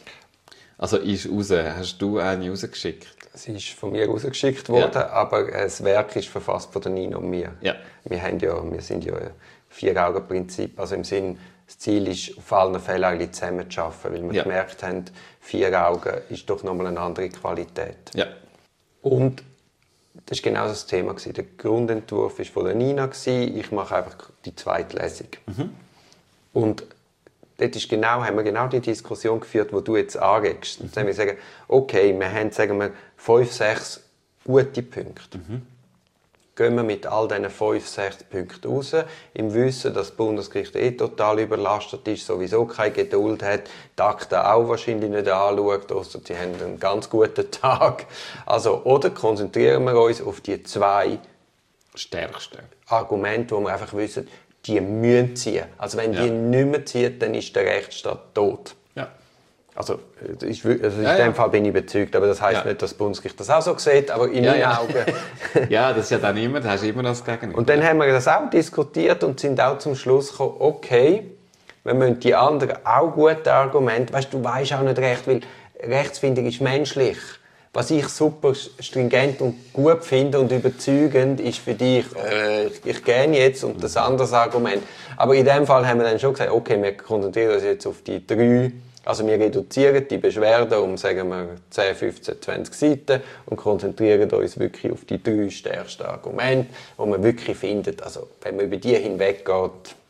Also ist raus. Hast du eine rausgeschickt? Es ist von mir rausgeschickt worden, Ja. aber das Werk ist verfasst von der Nina und mir. Ja. Wir, haben ja, wir sind ja ein Vier-Augen-Prinzip. Also im Sinn, das Ziel ist, auf allen Fällen eigentlich zusammen zu arbeiten, weil wir Ja. gemerkt haben, vier Augen ist doch nochmal eine andere Qualität. Ja. Und das war genau das Thema. Der Grundentwurf war von der Nina. Ich mache einfach die zweite Lesung. Mhm. Und dort ist genau, haben wir genau die Diskussion geführt, die du jetzt anregst. Mhm. Dann haben wir gesagt, okay, wir haben sagen wir, fünf, sechs gute Punkte. Mhm. Gehen wir mit all diesen fünf, sechs Punkten raus, im Wissen, dass das Bundesgericht eh total überlastet ist, sowieso keine Geduld hat, die Akten auch wahrscheinlich nicht anschaut, ausser sie haben einen ganz guten Tag. Also, oder konzentrieren wir uns auf die zwei Stärkste. Argumente, wo wir einfach wissen, die müssen ziehen. Also wenn Ja. die nicht mehr ziehen, dann ist der Rechtsstaat tot. Ja. Also, ich, also in Ja, dem ja. Fall bin ich überzeugt, aber das heisst Ja. nicht, dass das Bundesgericht das auch so sieht, aber in Ja, meinen ja. Augen. Ja, das ist ja dann immer, da hast du immer das Gegenüber. Und dann haben wir das auch diskutiert und sind auch zum Schluss gekommen, okay, wir müssen die anderen auch gute Argumente, weißt du, weißt auch nicht recht, weil Rechtsfindung ist menschlich. Was ich super stringent und gut finde und überzeugend, ist für dich, äh, ich gehe jetzt und das andere Argument. Aber in dem Fall haben wir dann schon gesagt, okay, wir konzentrieren uns jetzt auf die drei. Also wir reduzieren die Beschwerden um, sagen wir, zehn, fünfzehn, zwanzig Seiten und konzentrieren uns wirklich auf die drei stärksten Argumente, wo man wirklich findet, also wenn man über die hinweggeht,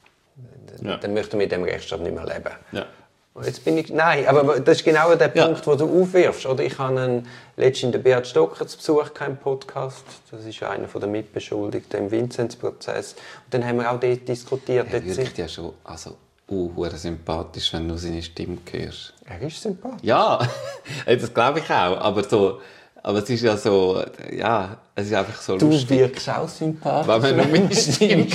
Ja. dann möchten wir in diesem Rechtsstaat nicht mehr leben. Ja. Und jetzt bin ich, nein, aber das ist genau der Ja. Punkt, den du aufwirfst. Oder ich habe einen, letztens den Beat Stocker zu Besuch, keinen Podcast. Das ist einer der Mitbeschuldigten im Vinzenz-Prozess. Und dann haben wir auch dort diskutiert. Er Dort wirkt ja schon also, uh, sympathisch, wenn du seine Stimme hörst. er ist sympathisch. Ja, das glaube ich auch. Aber, so, aber es ist ja so, ja, es ist einfach so Du lustig. wirkst auch sympathisch. Wenn man nur meine Stimme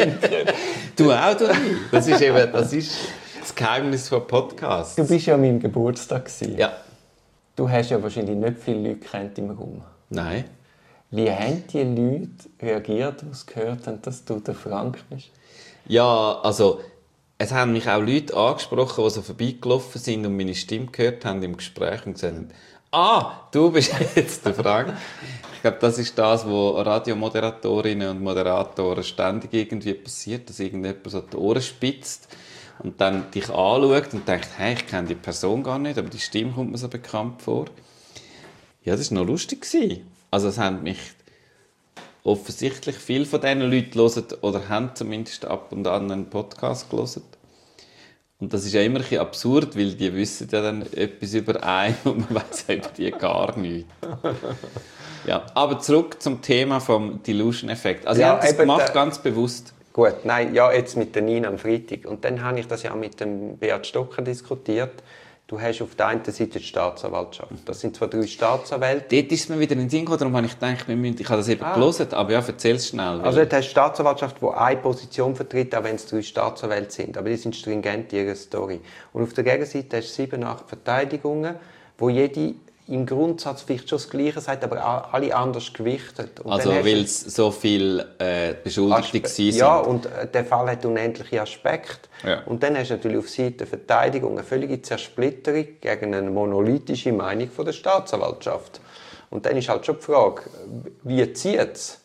Du auch, du. Das ist eben, das ist das Geheimnis von Podcasts. Du bist ja an meinem Geburtstag gewesen. Ja. Du hast ja wahrscheinlich nicht viele Leute kennt im Raum. Nein. Wie haben die Leute reagiert, die es gehört haben, dass du der Frank bist? Ja, also, es haben mich auch Leute angesprochen, die so vorbeigelaufen sind und meine Stimme gehört haben im Gespräch und gesagt haben, ah, du bist jetzt der Frank. Ich glaube, das ist das, was Radiomoderatorinnen und Moderatoren ständig irgendwie passiert, dass irgendjemand so die Ohren spitzt und dann dich anschaut und denkt, hey, ich kenne die Person gar nicht, aber die Stimme kommt mir so bekannt vor. Ja, das war noch lustig. Also es haben mich offensichtlich viele von diesen Leuten hören oder haben zumindest ab und an einen Podcast gehört. Und das ist ja immer ein bisschen absurd, weil die wissen ja dann etwas über einen und man weiss über die gar nichts. Ja, aber zurück zum Thema vom Delusion-Effekt. Also Ja, ich habe das eben gemacht, der- ganz bewusst. Gut, nein, ja, jetzt mit der Nina am Freitag. Und dann habe ich das ja mit dem Beat Stocker diskutiert. Du hast auf der einen Seite die Staatsanwaltschaft. Das sind zwar drei Staatsanwälte. Dort ist es mir wieder in den Sinn gekommen, darum habe ich gedacht, wir müssen, ich habe das eben Ah. gelesen, aber ja, erzähl es schnell. Also dort hast du die Staatsanwaltschaft, die eine Position vertritt, auch wenn es drei Staatsanwälte sind. Aber die sind stringent in ihrer Story. Und auf der Gegenseite hast du sieben, acht Verteidigungen, wo jede im Grundsatz vielleicht schon das Gleiche sagt, aber a- alle anders gewichtet. Und Also dann hast du weil es so viele äh, Beschuldigte Aspe- waren. Ja, und äh, der Fall hat unendliche Aspekte. Ja. Und dann hast du natürlich auf Seite der Verteidigung eine völlige Zersplitterung gegen eine monolithische Meinung von der Staatsanwaltschaft. Und dann ist halt schon die Frage, wie zieht es? Ja.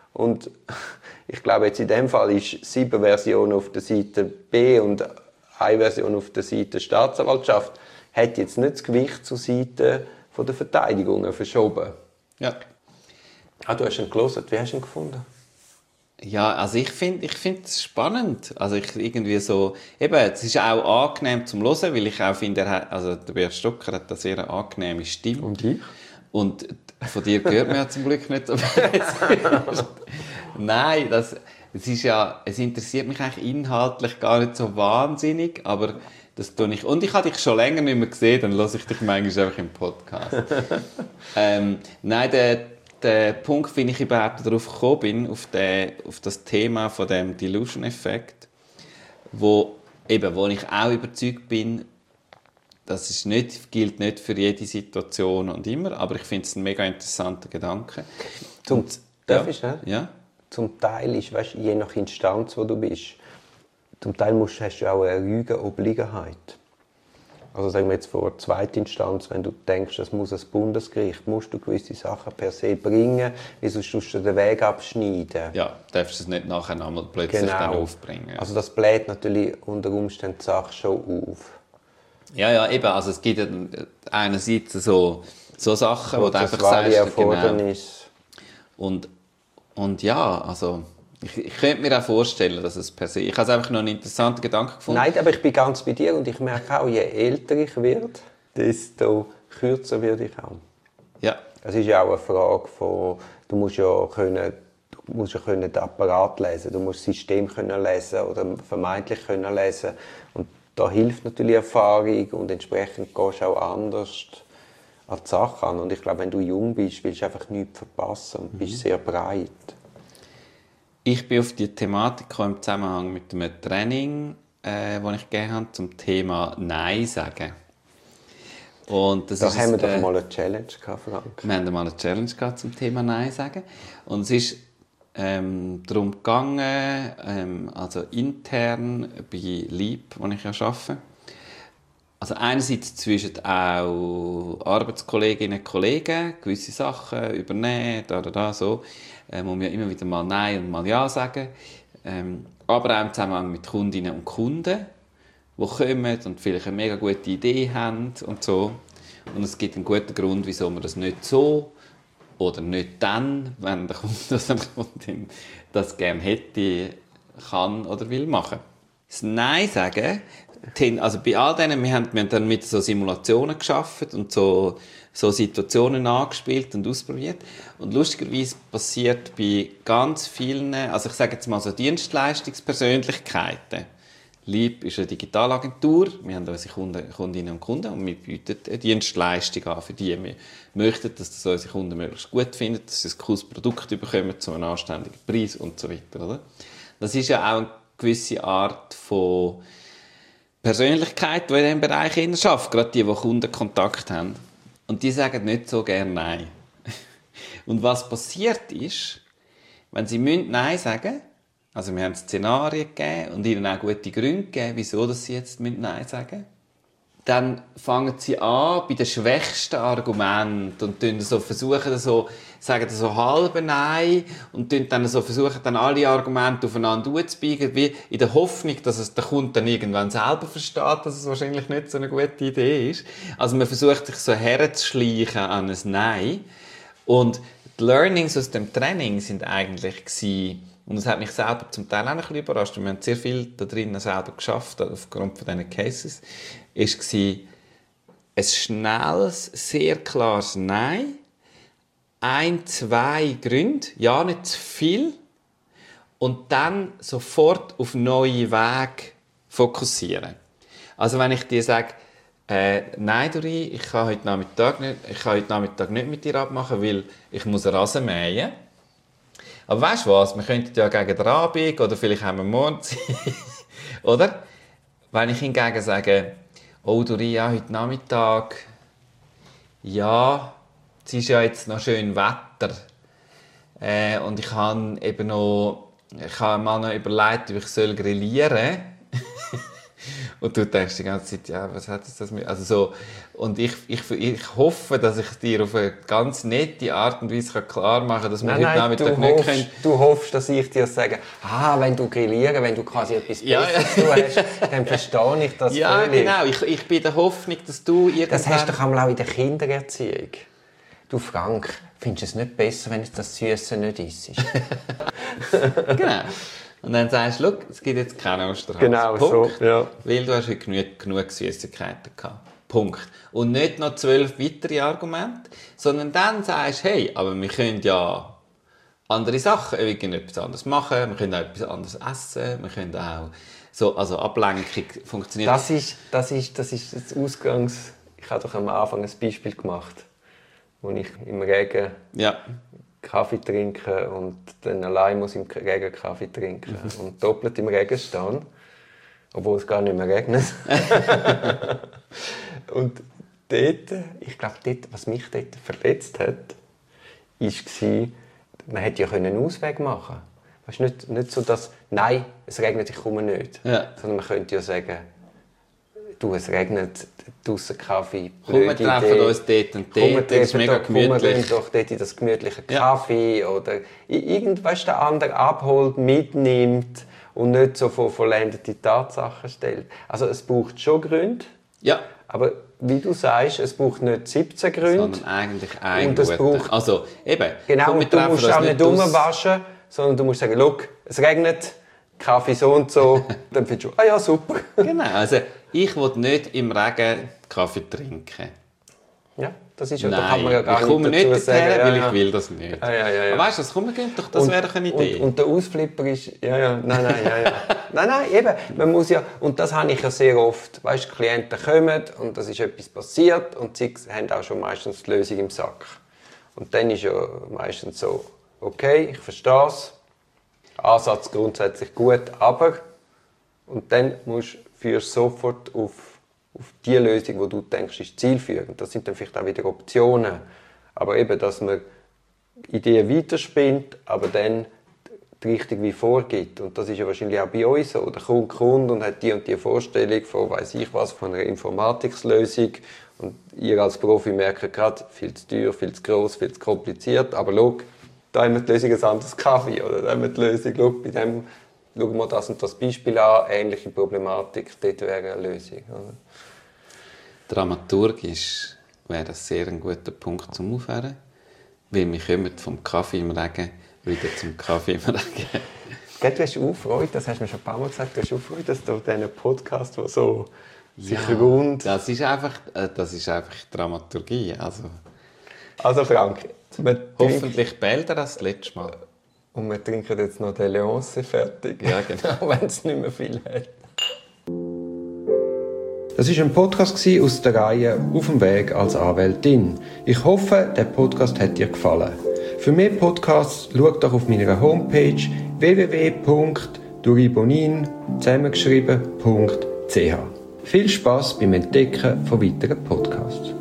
Und ich glaube, jetzt in dem Fall ist sieben Versionen auf der Seite B und eine Version auf der Seite Staatsanwaltschaft, hat jetzt nicht das Gewicht zur Seite von der Verteidigung verschoben. Ja. Ah, du hast ihn gelesen. Wie hast du ihn gefunden? Ja, also ich finde ich finde es spannend. Also ich irgendwie so, eben, es ist auch angenehm zum Hören, weil ich auch finde, er hat, also der Bert Stocker hat eine sehr angenehme Stimme. Und ich? Und von dir gehört man ja zum Glück nicht so viel. Nein, das, es ist ja, es interessiert mich eigentlich inhaltlich gar nicht so wahnsinnig, aber das tue ich. Und ich habe dich schon länger nicht mehr gesehen, dann höre ich dich manchmal einfach im Podcast. ähm, nein, der, der Punkt, wie ich überhaupt darauf gekommen bin, auf, den, auf das Thema von dem Delusion-Effekt, wo, eben, wo ich auch überzeugt bin, das ist nicht, gilt nicht für jede Situation und immer, aber ich finde es ein mega interessanter Gedanke. Zum, und, darf ja, ich, ne? Ja. Zum Teil ist, weißt, je nach Instanz, wo du bist, zum Teil musst, hast du auch eine Rügeobliegenheit. Also sagen wir jetzt vor zweiter Instanz, wenn du denkst, das muss ein Bundesgericht, musst du gewisse Sachen per se bringen, weil sonst musst du den Weg abschneiden. Ja, darfst du es nicht nachher nochmal plötzlich Genau. dann aufbringen. Ja. Also das bläht natürlich unter Umständen die Sache schon auf. Ja, ja, eben. Also es gibt ja einerseits so, so Sachen, wo du einfach sagst, sagst, genau. Und, und ja, also ich, ich könnte mir auch vorstellen, dass es per se... Ich habe es einfach noch einen interessanten Gedanken gefunden. Nein, aber ich bin ganz bei dir und ich merke auch, je älter ich werde, desto kürzer werde ich auch. Ja. Es ist ja auch eine Frage von, du musst ja können, du musst ja können den Apparat lesen, du musst das System können lesen oder vermeintlich können lesen. Und da hilft natürlich Erfahrung und entsprechend gehst du auch anders an die Sache an. Und ich glaube, wenn du jung bist, willst du einfach nichts verpassen und bist sehr breit. Ich bin auf die Thematik gekommen im Zusammenhang mit einem Training, äh, das ich gegeben habe, zum Thema Nein sagen. Und das da ist haben wir ein, doch mal eine Challenge gehabt, Frank. Wir haben mal eine Challenge gehabt zum Thema Nein sagen. Und es ist ähm, darum gegangen, ähm, also intern bei Leap, wo ich ja arbeite. Also einerseits zwischen auch Arbeitskolleginnen und Kollegen gewisse Sachen übernehmen, da, da, da, so. Ähm, muss man ja immer wieder mal Nein und mal Ja sagen. Ähm, aber auch im Zusammenhang mit Kundinnen und Kunden, die kommen und vielleicht eine mega gute Idee haben und so. Und es gibt einen guten Grund, wieso man das nicht so oder nicht dann, wenn der Kunde das, Kundin das gerne hätte, kann oder will machen. Das Nein sagen, also bei all denen, wir haben, wir haben dann mit so Simulationen gearbeitet und so, so Situationen angespielt und ausprobiert. Und lustigerweise passiert bei ganz vielen, also ich sage jetzt mal so Dienstleistungspersönlichkeiten. Leap ist eine Digitalagentur, wir haben unsere Kunden, Kundinnen und Kunden und wir bieten eine Dienstleistung an, für die wir möchten, dass das unsere Kunden möglichst gut finden, dass sie ein cooles Produkt bekommen zu einem anständigen Preis und so weiter. Oder? Das ist ja auch eine gewisse Art von Persönlichkeit, die in diesem Bereich arbeitet, gerade die, die Kundenkontakt haben. Und die sagen nicht so gerne Nein. Und was passiert ist, wenn sie Nein sagen müssen, also wir haben Szenarien gegeben und ihnen auch gute Gründe gegeben, wieso dass sie jetzt Nein sagen müssen, dann fangen sie an bei den schwächsten Argumenten und so versuchen so, sagen so halbe Nein und dann so versuchen dann alle Argumente aufeinander aufzubiegen, wie in der Hoffnung, dass es der Kunde dann irgendwann selber versteht, dass es wahrscheinlich nicht so eine gute Idee ist. Also man versucht sich so herzuschleichen an ein Nein. Und die Learnings aus dem Training sind eigentlich gewesen, und das hat mich selber zum Teil auch ein bisschen überrascht, wir haben sehr viel da drinnen selber geschafft, aufgrund von diesen Cases, ist ein schnelles, sehr klares Nein, ein, zwei Gründe, ja, nicht zu viel, und dann sofort auf neue Wege fokussieren. Also wenn ich dir sage, äh, nein, Dori, ich kann heute Nachmittag nicht, ich kann heute Nachmittag nicht mit dir abmachen, weil ich muss Rasen mähen. Aber weißt du was, wir könnten ja gegen den Abend oder vielleicht haben wir morgen Zeit. Oder? Wenn ich hingegen sage, oh Dori, ja, heute Nachmittag, ja, es ist ja jetzt noch schön Wetter. Äh, und ich habe eben noch, ich habe mal noch überlegt, ob ich soll grillieren Und du denkst die ganze Zeit, ja, was hat das mit... Also so, und ich, ich, ich hoffe, dass ich dir auf eine ganz nette Art und Weise klar machen kann, dass wir nein, heute nein, Nachmittag du nicht hoffst, können... Du hoffst, dass ich dir sage, ah, wenn du grillieren, wenn du quasi etwas Ja, Besseres ja. hast, dann verstehe ich das Ja, völlig. genau. Ich, ich bin der Hoffnung, dass du irgendwann... Das hast du doch einmal auch in der Kindererziehung. Du, Frank, findest du es nicht besser, wenn es das Süße nicht isst? Genau. Und dann sagst du, schau, es gibt jetzt keine Osterhase. Genau, Punkt. so, ja. Weil du hast heute genug, genug Süßigkeiten gehabt. Punkt. Und nicht noch zwölf weitere Argumente, sondern dann sagst du, hey, aber wir können ja andere Sachen, irgendetwas anderes machen, wir können auch etwas anderes essen, wir können auch so, also Ablenkung funktioniert. Das ist, das ist, das ist das Ausgangs... Ich habe doch am Anfang ein Beispiel gemacht, wo ich im Regen Ja. Kaffee trinke und dann allein muss im Regen Kaffee trinken und doppelt im Regen stehen, obwohl es gar nicht mehr regnet. Und dort, ich glaube, dort, was mich dort verletzt hat, war, man hätte ja einen Ausweg machen können. Weißt, nicht, nicht so, dass, nein, es regnet, ich komme nicht. Ja. Sondern man könnte ja sagen, du, es regnet, draussen Kaffee, Komm, wir blöde treffen Idee. uns dort und Komm, wir dort, das ist treffen mega doch- komm, wir gemütlich. gehen doch dort in das gemütliche Ja. Kaffee oder i- irgend, weißt, der andere abholt, mitnimmt und nicht so vor vollendete Tatsachen stellt. Also es braucht schon Gründe, Ja, aber wie du sagst, es braucht nicht siebzehn Gründe. sondern eigentlich ein Und es guter. braucht- Also, eben, Genau, komm, wir und du treffen musst uns auch nicht aus. rumwaschen, sondern du musst sagen, schau, es regnet, Kaffee so und so. Dann findest du, ah ja, super. Genau, also ich will nicht im Regen Kaffee trinken. Ja, das ist ja, da kann Nein, man ja gar ich komme nicht nicht dazu dorthin, sagen. weil ja, ich will das nicht. Ja, ja, ja, ja. Aber weißt du, das kommt doch, das Und- wäre doch eine Idee. Und, und der Ausflipper ist, ja, ja, nein, nein, ja, ja. nein, nein, eben, man muss ja, und das habe ich ja sehr oft, weißt du, Klienten kommen und das ist etwas passiert und sie haben auch schon meistens die Lösung im Sack. Und dann ist ja meistens so, okay, ich verstehe es, Ansatz grundsätzlich gut, aber, und dann musst, führst du sofort auf, auf die Lösung, die du denkst, ist zielführend. Das sind dann vielleicht auch wieder Optionen. Aber eben, dass man Ideen weiterspinnt, aber dann die Richtung wie vorgibt. Und das ist ja wahrscheinlich auch bei uns so. Der Kunde kommt und hat die und die Vorstellung von, weiss ich was, von einer Informatikslösung. Und ihr als Profi merkt gerade, viel zu teuer, viel zu gross, viel zu kompliziert. Aber schau, da haben wir die Lösung ein anderes Kaffee. Oder da haben wir die Lösung, schau, bei dem schauen wir das und das Beispiel an, ähnliche Problematik, dort wäre eine Lösung. Oder? Dramaturgisch wäre das sehr ein guter Punkt zum Aufhören, weil wir kommen vom Kaffee im Regen wieder zum Kaffee im Regen. Gell, du hast auch Freude, das hast du mir schon ein paar Mal gesagt, du hast auch Freude, dass du diesen Podcast, der so sich rund... Das ist einfach, äh, das ist einfach Dramaturgie. Also, Also Frank, wir trinken, hoffentlich bällt er das letzte Mal. und wir trinken jetzt noch den Leonce fertig, Ja, genau. auch wenn es nicht mehr viel hat. Das war ein Podcast aus der Reihe «Auf dem Weg als Anwältin». Ich hoffe, der Podcast hat dir gefallen. Für mehr Podcasts schau doch auf meiner Homepage w w w punkt duribonin zusammengeschrieben punkt c h. Viel Spass beim Entdecken von weiteren Podcasts.